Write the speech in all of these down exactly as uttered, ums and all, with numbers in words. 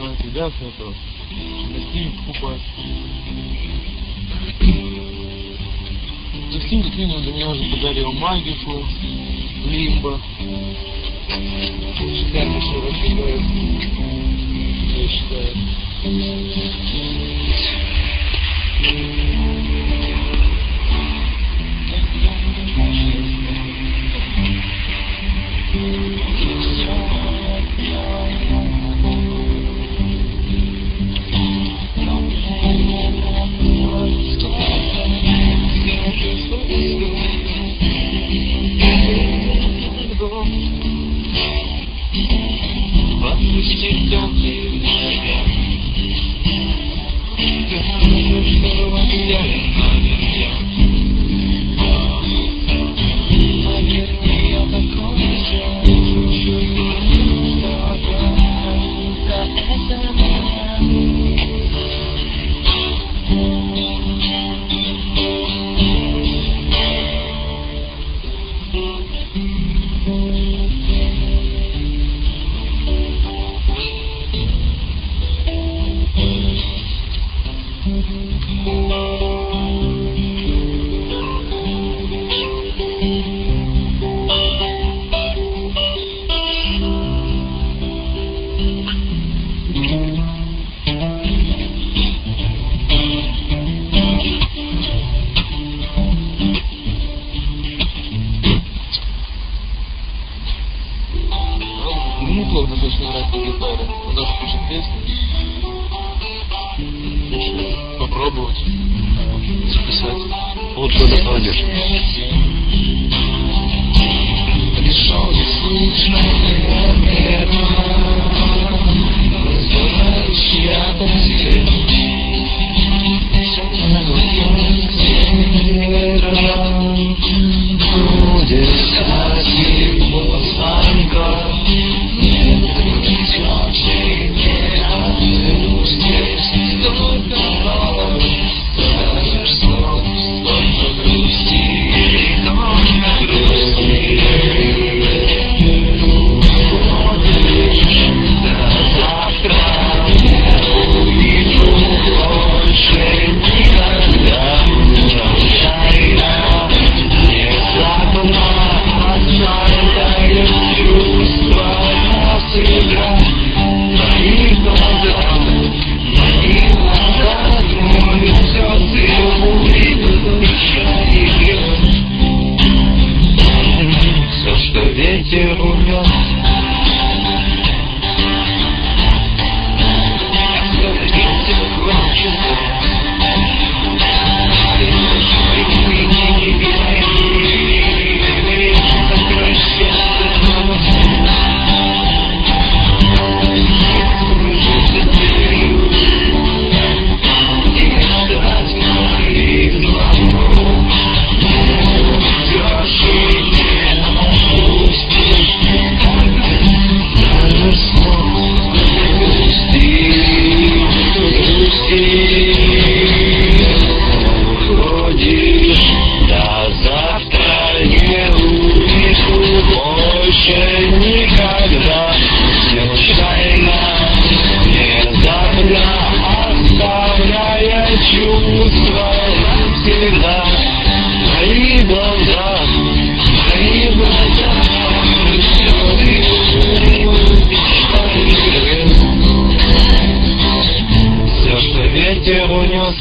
знаете, да, это гостиниц покупать. Затем Катрина для меня уже подарил магику, лимбо. Считаю, что вообще я считаю. Отпустить теплые ветра, что потеряли наверняка. Поверь, я такой же, что это меня. Неплохо достаточно играть на гитаре. Надо слушать песни. Попробовать записать. Полгода молодежь. Пришел неслышный ветер, вызывающий атмосферу. Севером будет стать его звонка. Нет других ночей, нет здесь столько слов, столько слов, столько грусти, только грусти. Уходишь, до завтра не увижу больше никогда. Случайно, внезапно, однажды чувство навсегда. Мои глаза, мои глаза откроют все, ты увидишь ее. Все, что ветер унес. Остановился хочется. Никогда, случайно, внезапно, оставляя чувства навсегда. Мои глаза, мои глаза, все ты увидишь. Все, что ветер унес.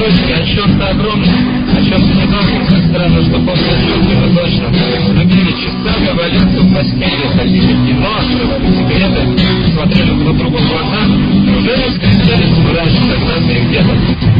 точки, отсчет-то огромный, а чем-то недолгим, как странно, что после отчета точно. Любили часами валяться в постели, ходили в кино, открывали секреты, смотрели друг другу в глаза, неужели встречались мы раньше когда-то и где-то?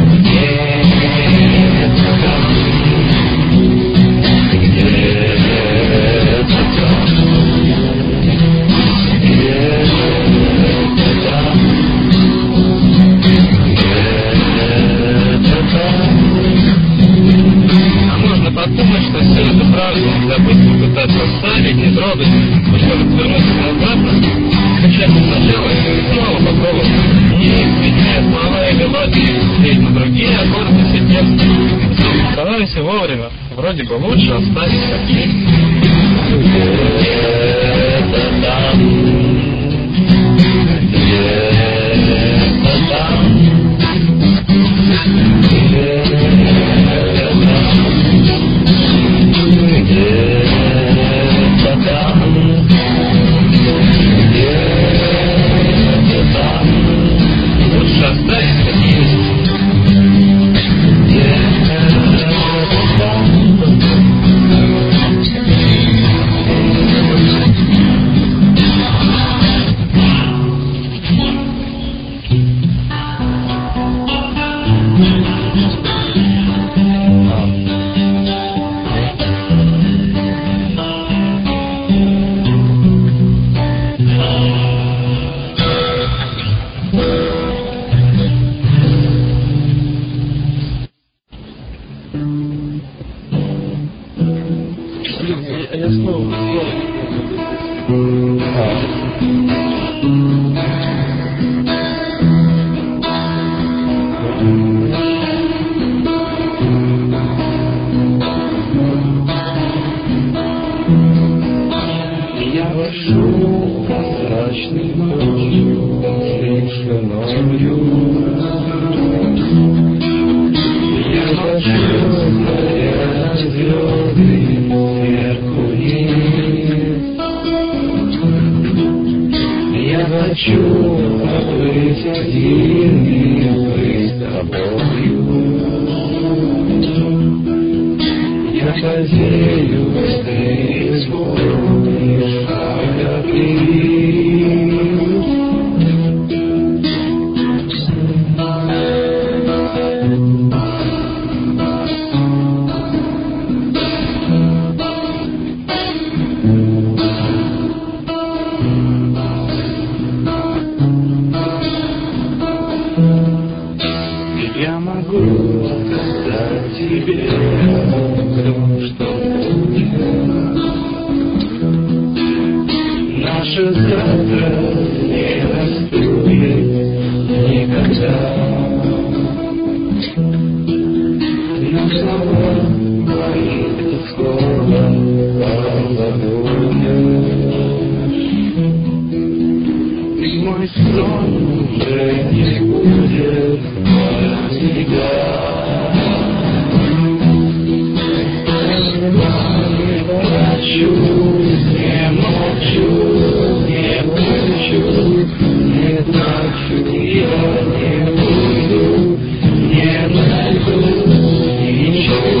Подумать, что все это правда, нельзя быстро пытаться оставить, не трогать, быть может вернуться обратно, скачать сначала и снова попробовать. Не меняя слова и мелодии, сидеть на другие аккорды, все тексты. Старайся вовремя, вроде бы лучше оставить как есть. Где-то там, где-то там, я снова я вошел прозрачной ночью, слишкомою. Я хочу смотреть звезды сверху вниз. Я хочу побыть один и быть с тобою. Я надеюсь, ты исполнишь шаг. Я могу сказать тебе о том, что будет. Наше завтра не наступит никогда. Но слова мои ты скоро позабудешь. И мой сон уже не будет тебя. Не плачу, не молчу, не плачу, не плачу, я не буду, не найду ничего.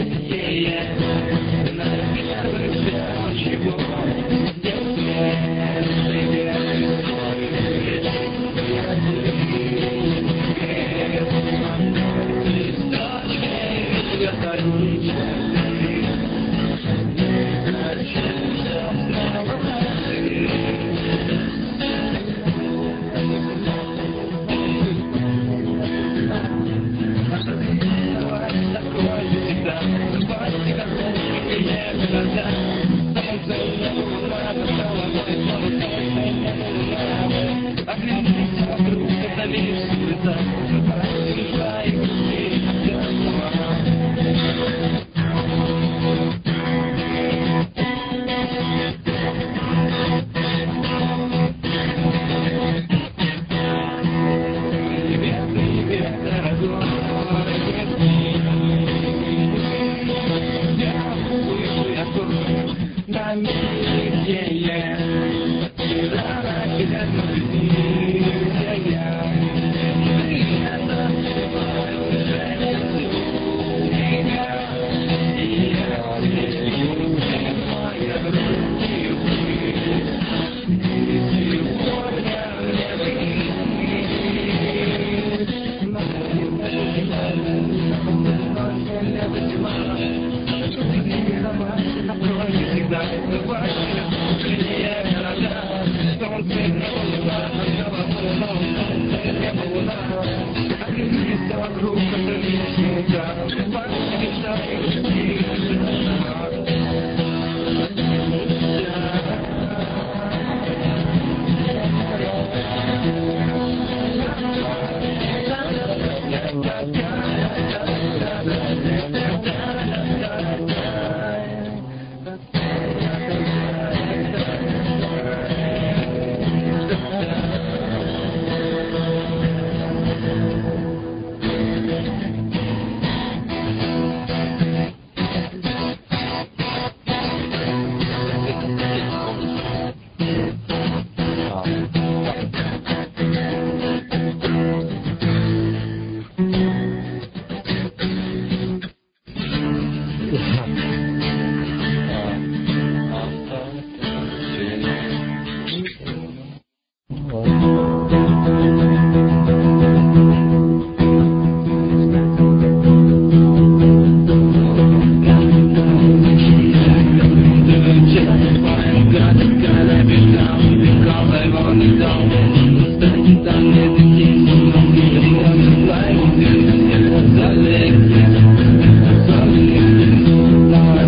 Like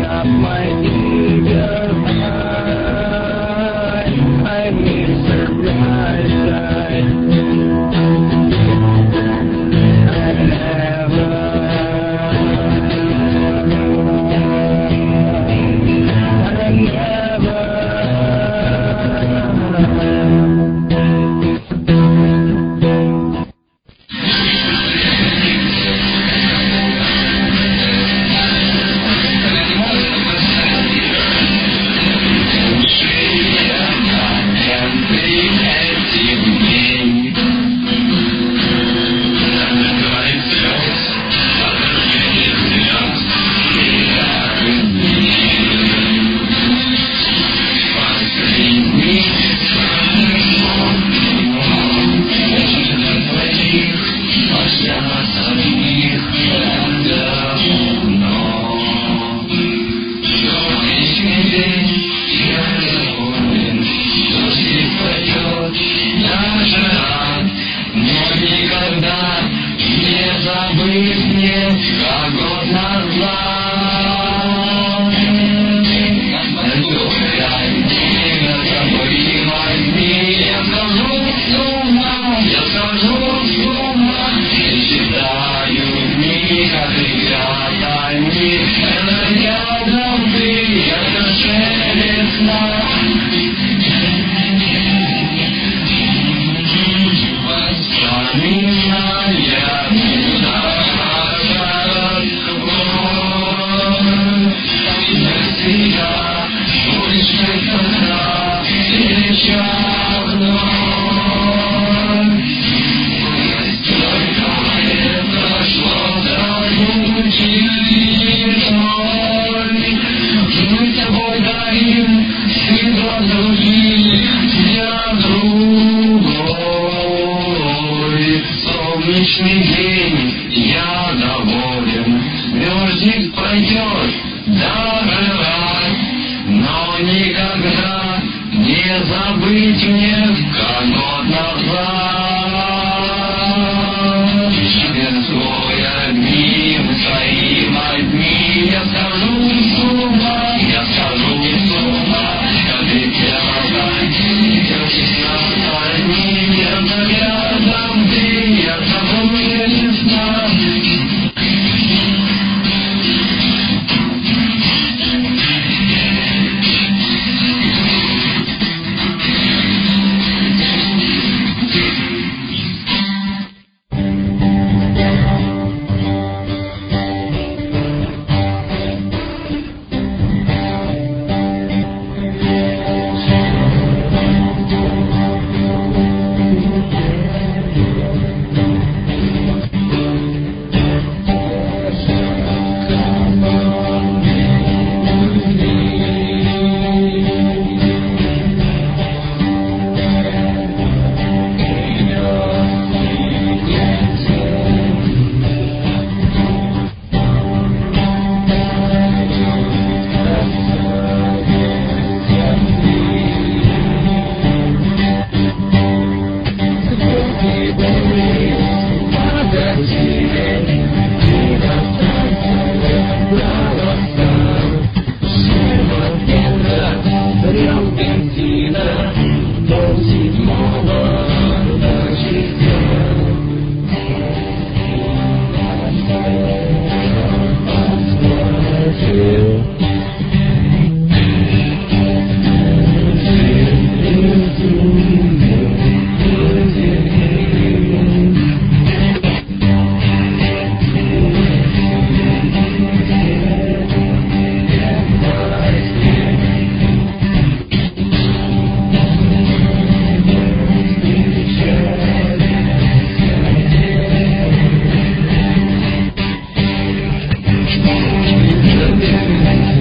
up my eager eye. I miss her bright side. I never, I never. Солнечный день, я доволен, дождик пойдет, доживать, но никогда не забыть мне год назад. Свой одним, своим одним, я схожу с ума, я схожу с ума, как дитя идешь на одним, я рядом ты, я тобой весна. Thank you.